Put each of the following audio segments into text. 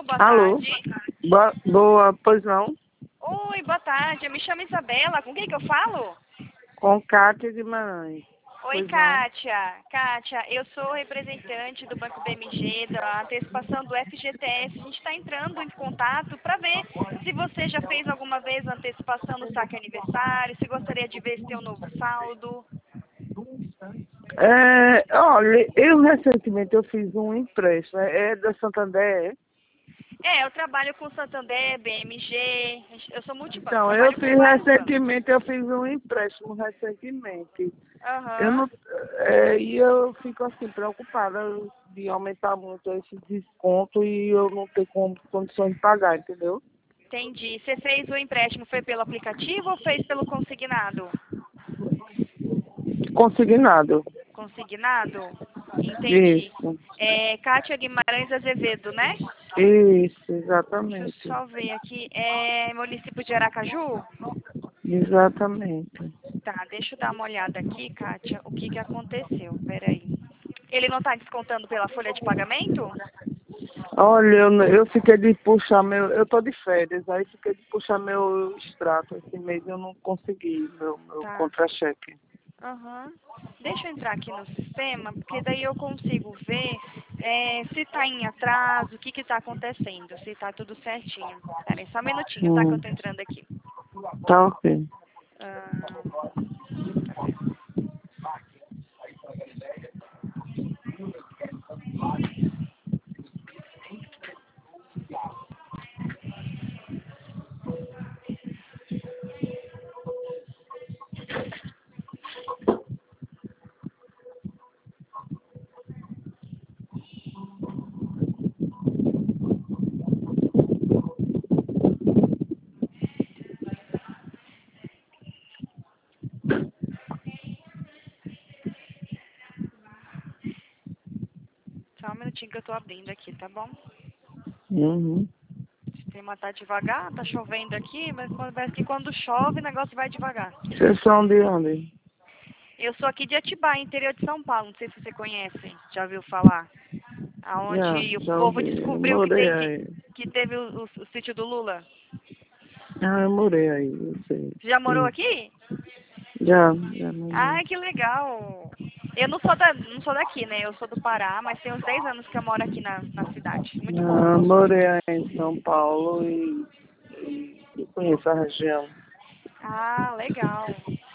boa Alô? tarde. Boa, pois não? Oi, boa tarde. Eu me chamo Isabela. Com quem que eu falo? Com Cátia Guimarães. Oi, Pois não? Kátia. Kátia, eu sou representante do Banco BMG, da antecipação do FGTS. A gente está entrando em contato para ver se você já fez alguma vez a antecipação do saque aniversário, se gostaria de ver se tem um novo saldo. Olha, eu recentemente eu fiz um empréstimo, é da Santander. Eu trabalho com Santander, BMG, eu sou multibanco, Então, trabalho com vários bancos. eu fiz um empréstimo recentemente. Eu Aham. não, e eu fico assim, preocupada de aumentar muito esse desconto e eu não ter condições de pagar, entendeu? Entendi. Você fez o empréstimo, foi pelo aplicativo ou fez pelo consignado? Consignado. Consignado? Entendi. Isso. Kátia Guimarães Azevedo, né? Isso, Deixa eu exatamente. só ver aqui. É município de Aracaju? Exatamente. Tá, deixa eu dar uma olhada aqui, Kátia, o que que aconteceu. Peraí. Ele não está descontando pela folha de pagamento? Olha, eu fiquei de puxar eu tô de férias, aí fiquei de puxar meu extrato. Esse mês eu não consegui meu Tá. contra-cheque. Aham. Deixa eu entrar aqui no sistema, porque daí eu consigo ver se está em atraso, o que está acontecendo, se está tudo certinho. Peraí, só um minutinho, tá? Que eu tô entrando aqui. Tá ok. Cadê? Só um minutinho que eu tô abrindo aqui, tá bom? Uhum. O sistema tá devagar, tá chovendo aqui, mas parece que quando chove o negócio vai devagar. Vocês são de onde? Eu sou aqui de Atibaia, interior de São Paulo, não sei se você conhece, já ouviu falar. Aonde o Já povo ouvi. Eu descobriu que morei tem aí. que teve o sítio do Lula. Eu morei aí, eu sei. Você já morou Sim. aqui? Já morei. Ai, que legal. Eu não sou daqui, né? Eu sou do Pará, mas tem uns 10 anos que eu moro aqui na cidade. Muito bom, gosto muito. Morei aí em São Paulo e conheço a região. Ah, legal.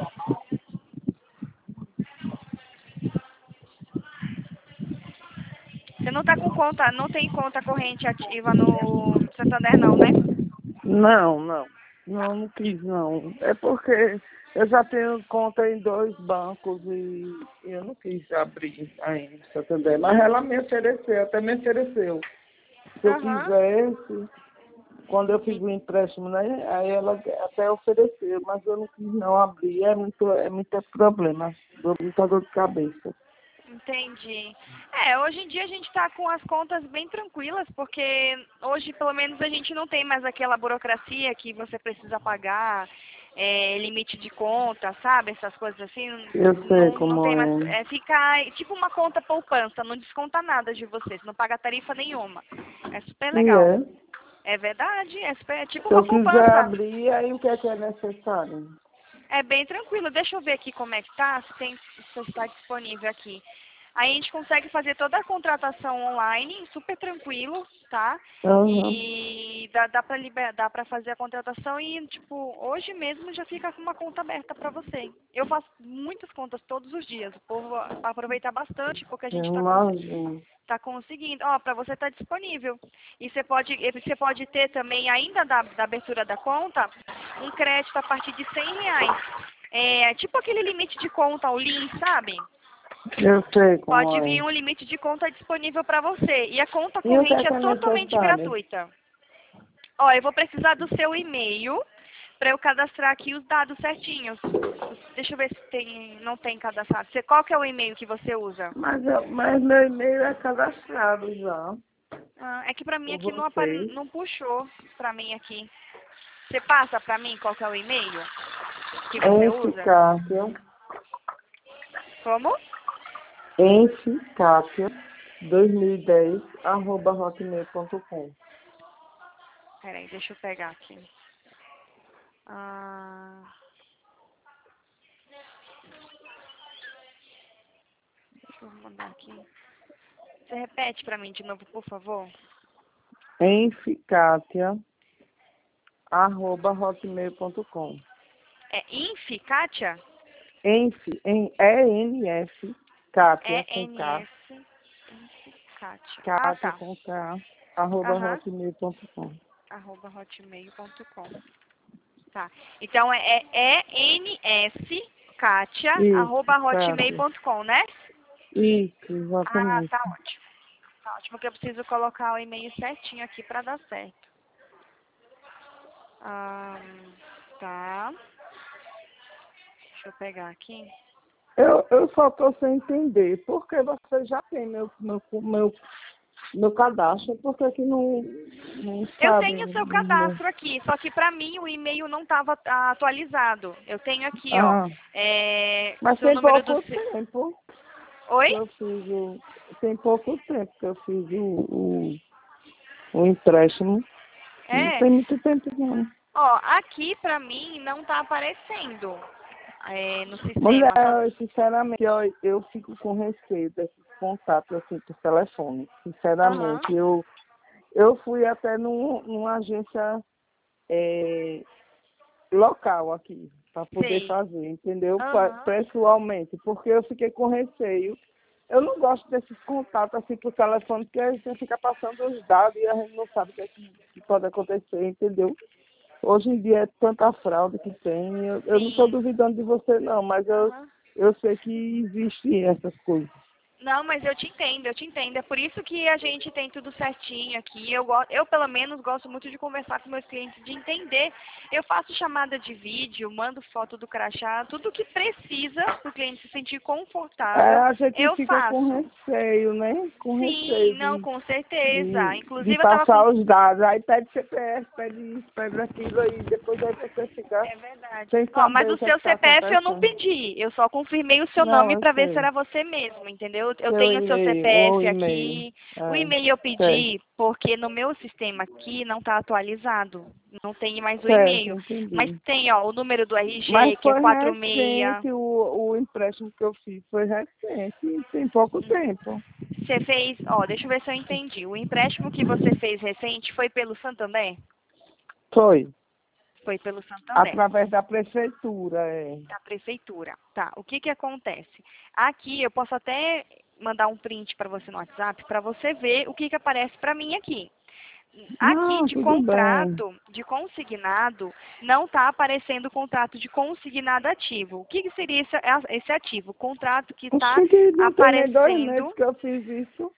Você não tá com conta, não tem conta corrente ativa no Santander não, né? Não, não. Não quis, não. É porque eu já tenho conta em 2 bancos e eu não quis abrir ainda em Santander. Mas ela me ofereceu, até me ofereceu. Se eu Aham. quisesse, quando eu fiz o empréstimo, né? Aí ela até ofereceu, mas eu não quis não abrir. É muito problema, muita dor de cabeça. Entendi. Hoje em dia a gente está com as contas bem tranquilas, porque hoje pelo menos a gente não tem mais aquela burocracia que você precisa pagar, limite de conta, sabe? Essas coisas assim, Eu sei não como tem mais. é. Fica tipo uma conta poupança, não desconta nada de você, você não paga tarifa nenhuma. É super E legal. é. É verdade, é tipo Se uma eu quiser poupança. abrir, aí o que é necessário? É bem tranquilo. Deixa eu ver aqui como é que tá, se está disponível aqui. Aí a gente consegue fazer toda a contratação online, super tranquilo, tá? Aham. E dá pra fazer a contratação e, tipo, hoje mesmo já fica com uma conta aberta pra você. Eu faço muitas contas todos os dias. O povo aproveita bastante porque a Eu gente imagino. tá conseguindo. Ó, pra você tá disponível. E você pode ter também, ainda da abertura da conta, um crédito a partir de R$ 100. Tipo aquele limite de conta, o LIN, sabe? Eu sei como Pode vir é. um limite de conta disponível para você. E a conta E o que corrente é é totalmente necessário? gratuita. Ó, eu vou precisar do seu e-mail para eu cadastrar aqui os dados certinhos. Deixa eu ver se não tem cadastrado. Qual que é o e-mail que você usa? Mas meu e-mail é cadastrado já É que para mim por aqui vocês. não puxou para mim aqui. Você passa para mim qual que é o e-mail que você usa? Eficácia, Como? Eficácia 2010 @hotmail.com. Peraí, deixa eu pegar aqui. Ah, deixa eu mandar aqui. Você repete pra mim de novo, por favor? enfikátia@hotmail.com. É Inf, Kátia? ENF, Kátia com K. E-N-S, Inf, Kátia. Ah, Kátia tá. com K, Aham, hotmail.com. @hotmail.com. Tá. Então é E-N-S, Kátia, Isso, Kátia. @hotmail.com, né? Isso, Ah, exatamente. tá ótimo. Tá ótimo que eu preciso colocar o e-mail certinho aqui pra dar certo. Ah, tá. Deixa eu pegar aqui. Eu só estou sem entender. Porque você já tem meu cadastro, por que que não Eu sabe? tenho o seu cadastro aqui, só que pra mim o e-mail não estava atualizado. Eu tenho aqui, ó, Ah, mas seu tem número do... pouco tempo Oi? que eu fiz tem pouco tempo que eu fiz o empréstimo. Não É. tem muito tempo, não. Ó, aqui pra mim não tá aparecendo no sistema. Mulher, sinceramente, eu fico com receio desses contatos assim por telefone. Aham, Sinceramente, eu fui até numa agência local aqui para poder sei. fazer, entendeu? Aham. Pessoalmente, porque eu fiquei com receio. Eu não gosto desses contatos assim por telefone, porque a gente fica passando os dados e a gente não sabe o que, é que pode acontecer, entendeu? Hoje em dia é tanta fraude que tem. Eu não estou Sim. duvidando de você não, mas Aham. eu sei que existem essas coisas. Não, mas eu te entendo, eu te entendo. É por isso que a gente tem tudo certinho aqui. Eu pelo menos, gosto muito de conversar com meus clientes, de entender. Eu faço chamada de vídeo, mando foto do crachá, tudo que precisa para o cliente se sentir confortável, A gente eu fica com faço. receio, né? Com Sim, receio não, com certeza. de Inclusive, eu tava com... passar os dados. Aí pede CPF, pede isso, pede aquilo, aí depois aí você fica É verdade. sem Ó, mas saber o o que é que seu está CPF eu não acontecendo. pedi. Eu só confirmei o seu Não, nome eu para ver se sei. era você mesmo, entendeu? Eu Seu tenho o seu e-mail, o CPF e-mail. aqui. O É, e-mail eu certo, pedi porque no meu sistema aqui não está atualizado. Não tem mais o certo, e-mail. Mas entendi. tem, ó, o número do Mas RG, que é foi 46. recente, o empréstimo que eu fiz foi recente, tem pouco tempo. Você fez, ó, deixa eu ver se eu entendi. O empréstimo que você fez recente foi pelo Santander? Foi, Foi pelo Santander. através da prefeitura, é. Da prefeitura. Tá. O que que acontece? Aqui eu posso até mandar um print para você no WhatsApp para você ver o que que aparece para mim aqui. Aqui Não, de tudo bem. contrato, de consignado, não está aparecendo o contrato de consignado ativo. O que que seria esse ativo? Contrato que está Acho que não tem nem 2 meses aparecendo. que eu fiz isso.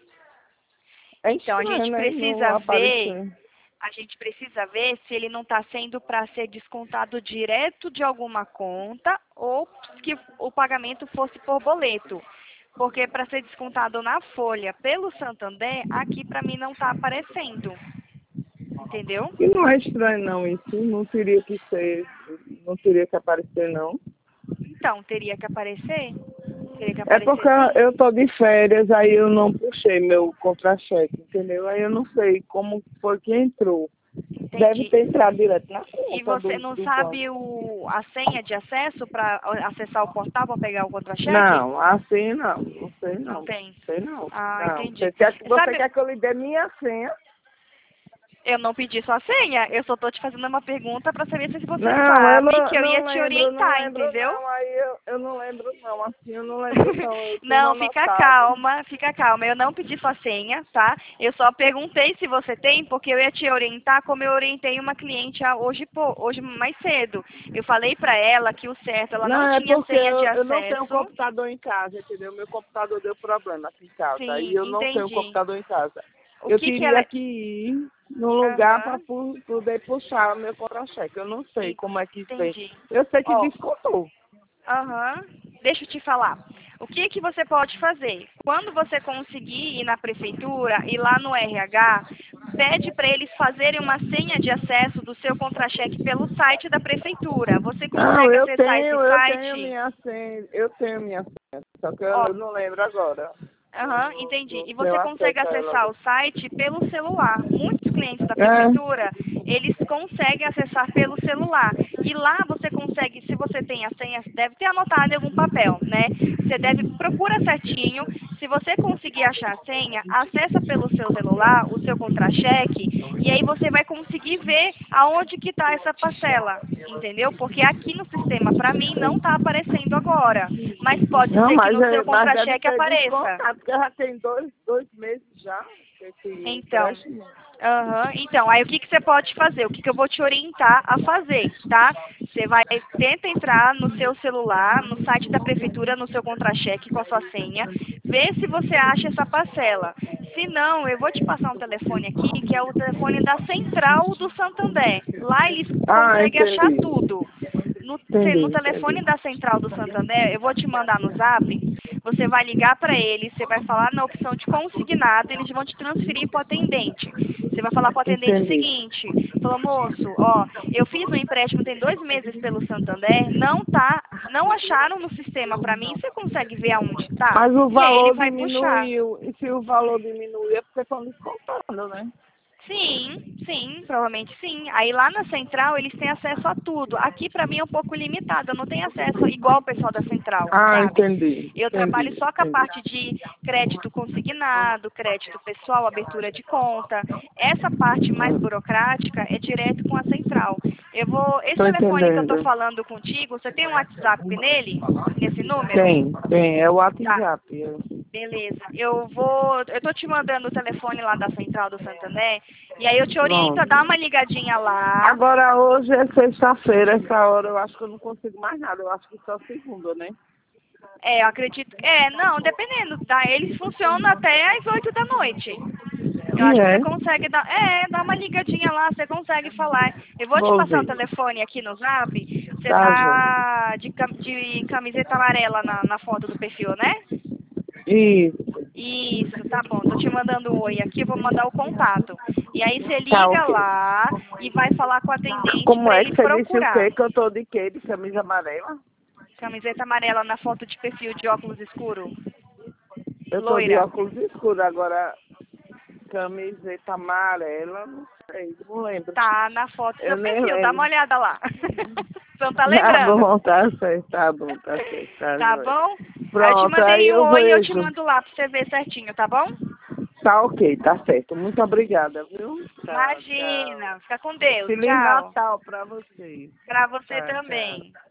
É Então estranho, né? Não aparecer. a gente precisa ver se ele não está sendo para ser descontado direto de alguma conta ou que o pagamento fosse por boleto. Porque para ser descontado na folha pelo Santander, aqui para mim não está aparecendo. Entendeu? E não é estranho não isso, não teria que ser, não teria que aparecer não. Então, teria que aparecer? Teria que É porque aparecer sim? eu tô de férias, aí eu não puxei meu contra-cheque, entendeu? Aí eu não sei como foi que entrou. Deve Entendi. ter entrado direto na E conta você não do sabe banco. a senha de acesso para acessar o portal para pegar o contra-cheque? Não, assim não, não sei Não não. tem. Sei não. Ah, Não. entendi. Você Sabe, quer que eu lhe dê minha senha? eu não pedi sua senha, eu só tô te fazendo uma pergunta para saber se você Não, sabe que eu ia não te lembro, não orientar, lembro entendeu? não. Aí eu não lembro não, assim eu não lembro não. Eu tenho Não, anotado. fica calma. Eu não pedi sua senha, tá? Eu só perguntei se você tem, porque eu ia te orientar como eu orientei uma cliente hoje mais cedo. Eu falei pra ela que o certo, ela não Não, é tinha porque senha de eu não tenho acesso. computador em casa, entendeu? Meu computador deu problema aqui em casa. Aí Sim, eu não tenho entendi. computador em casa. O Eu que que ela... teria que ir num lugar para Aham, poder puxar meu contra-cheque. Eu não sei como é que fez. entendi. Eu sei que Ó, descontou. aham. Deixa eu te falar. O que que você pode fazer? Quando você conseguir ir na prefeitura e lá no RH, pede para eles fazerem uma senha de acesso do seu contra-cheque pelo site da prefeitura. Você Não, consegue acessar esse eu tenho site? minha senha, eu tenho minha senha, só que Ó, eu não lembro agora. Eu aham, entendi. não E tenho você consegue acesso a ela acessar agora. o site pelo celular. Muitos clientes da prefeitura, eles conseguem acessar pelo celular. E lá você consegue, se você tem a senha, deve ter anotado em algum papel, né? Você procura certinho. Se você conseguir achar a senha, acessa pelo seu celular o seu contra-cheque e aí você vai conseguir ver aonde que está essa parcela, entendeu? Porque aqui no sistema, para mim, não está aparecendo agora. Mas pode Não, ser que no seu mas deve contra-cheque ter apareça. descontado, porque já tem dois meses já. Esse Então, empréstimo. então, aí o que você pode fazer? O que eu vou te orientar a fazer, tá? Você vai, tenta entrar no seu celular, no site da prefeitura, no seu contra-cheque com a sua senha, vê se você acha essa parcela. Se não, eu vou te passar um telefone aqui, que é o telefone da Central do Santander. Lá eles Ah, conseguem achar entendi. tudo. No telefone Entendi. da Central do Santander, eu vou te mandar no Zap, você vai ligar para eles, você vai falar na opção de consignado, eles vão te transferir para o atendente. Você vai falar para o atendente o Entendi. seguinte, fala, moço, ó, eu fiz um empréstimo tem 2 meses pelo Santander, não acharam no sistema para mim, você consegue ver aonde está? Mas o E aí ele valor vai puxar. diminuiu. E se o valor diminuir é porque estão descontando, né? Sim, provavelmente sim. Aí lá na central eles têm acesso a tudo. Aqui para mim é um pouco limitado, eu não tenho acesso igual o pessoal da central, Ah, sabe? entendi. Eu trabalho Entendi. só com a Entendi. parte de crédito consignado, crédito pessoal, abertura de conta. Essa parte mais burocrática é direto com a central. Esse Tô telefone que eu tô entendendo. falando contigo, você tem um WhatsApp nele? Nesse número? Tem. É o Tá. WhatsApp. Beleza. Eu tô te mandando o telefone lá da Central do Santander, e aí eu te oriento a Pronto. dar uma ligadinha lá. Agora hoje é sexta-feira, essa hora eu acho que eu não consigo mais nada. Eu acho que só segunda, né? Eu acredito. Não, dependendo, tá? Eles funcionam até às 8 da noite. Eu E acho que você é. consegue dar uma ligadinha lá, você consegue falar. Eu vou te Vou passar o ver. telefone aqui no Zap. Você Tá, João. tá de camiseta amarela na foto do perfil, né? Isso. Isso, tá bom. Tô te mandando um oi aqui, eu vou mandar o contato. E aí você Tá, liga ok. lá e vai falar com o atendente Como para é ele que você disse o procurar. quê? Que eu tô de quê? De camisa amarela? Camiseta amarela na foto de perfil de óculos escuro. Eu tô de Loira. óculos escuros, agora camiseta amarela, não sei, não lembro. Tá na foto do Eu seu nem perfil, dá uma lembro. olhada lá. Você não tá Tá lembrando. bom, tá certo, tá bom, tá certo, tá Tá jóia. bom? Aí eu te Pronto, aí mandei um eu oi e eu te vejo. mando lá pra você ver certinho, tá bom? Tá ok, tá certo. Muito obrigada, viu? Tchau, tchau. Imagina. Fica com Deus. Feliz Tchau. Natal pra vocês. Pra você Tá, tchau. também.